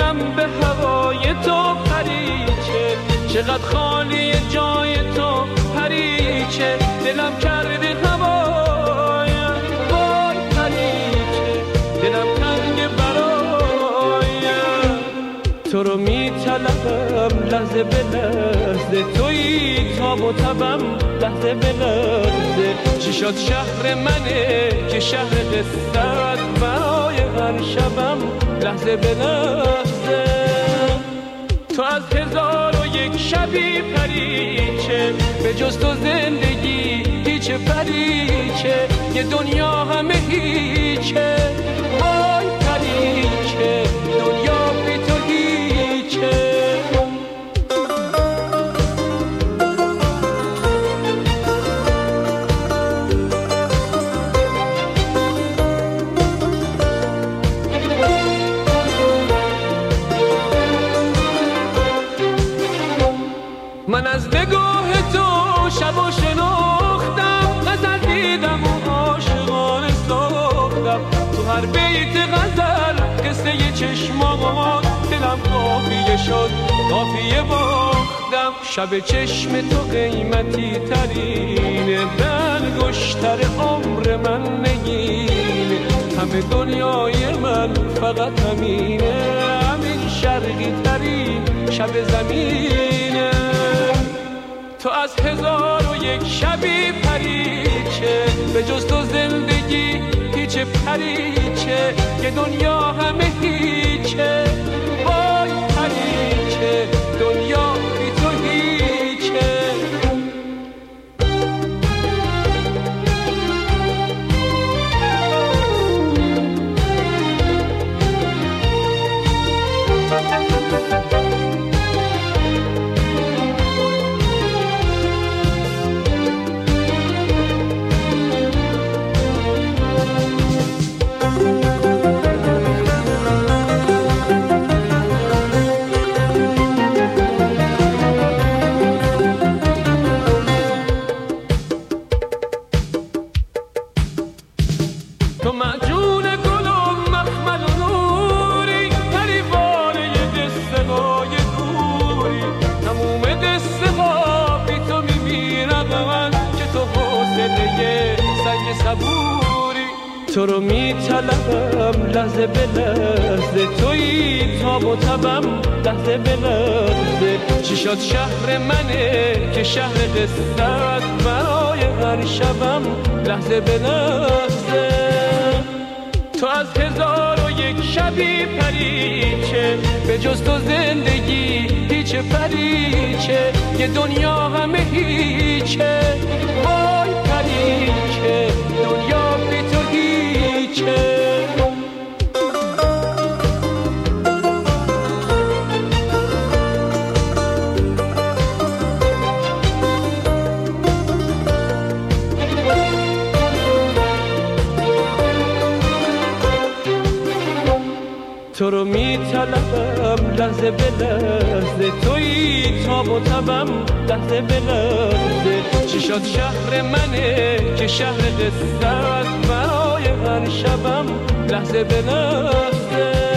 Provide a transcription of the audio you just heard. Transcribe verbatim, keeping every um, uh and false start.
دلم به هوای تو پریچه، چقدر خالی جای تو پریچه، دلم کرده هوایم وای پریچه، دلم تنگ برایم. تو رو میطلبم لحظه به لحظه، تویی تاب و تبم لحظه به لحظه. چی شد شهر منه که شهر قصت برای هر شبم لحظه به لحظه. تو از هزار و یک شبی پریچه، به جز تو زندگی هیچ پریچه، یه دنیا همه هیچه وای پریچه، دنیا بی تو هیچه. من از نگاه تو شب و شناختم، غزل دیدم و عاشقانه ساختم. تو هر بیت غزل قصه چشمات دلم قافیه شد قافیه باختم. شب چشم تو قیمتی ترینه، به انگشتر عمر من نگینه. همه دنیای من فقط همینه، همین شرقی ترین شب زمینه. تو از هزار و یک شبی پریچه، به جز تو زندگی هیچ پریچه، یه دنیا همه هیچه وای پریچه، دنیا بی تو هیچه. تو معجون گل و مخمل و نوری، پریوانه دسته های دوری. تموم دسته ها بی تو میمیرم من، که تو حوصله سنگ صبوری. تو رو میطلبم لحظه به لحظه، تویی تاب و تبم لحظه به لحظه. چی شد شهر منه که شهر قصت برای هر شبم لحظه به لحظه. تو از هزار و یک شبی پریچه، به جز تو زندگی هیچ پریچه، یه دنیا همه هیچه وای پریچه، دنیا بی تو هیچه. تو رو میطلبم لحظه به لحظه، تویی تاب و تبم لحظه به لحظه. چی شد شهر منه که شهر قصت برای هر شبم لحظه به لحظه.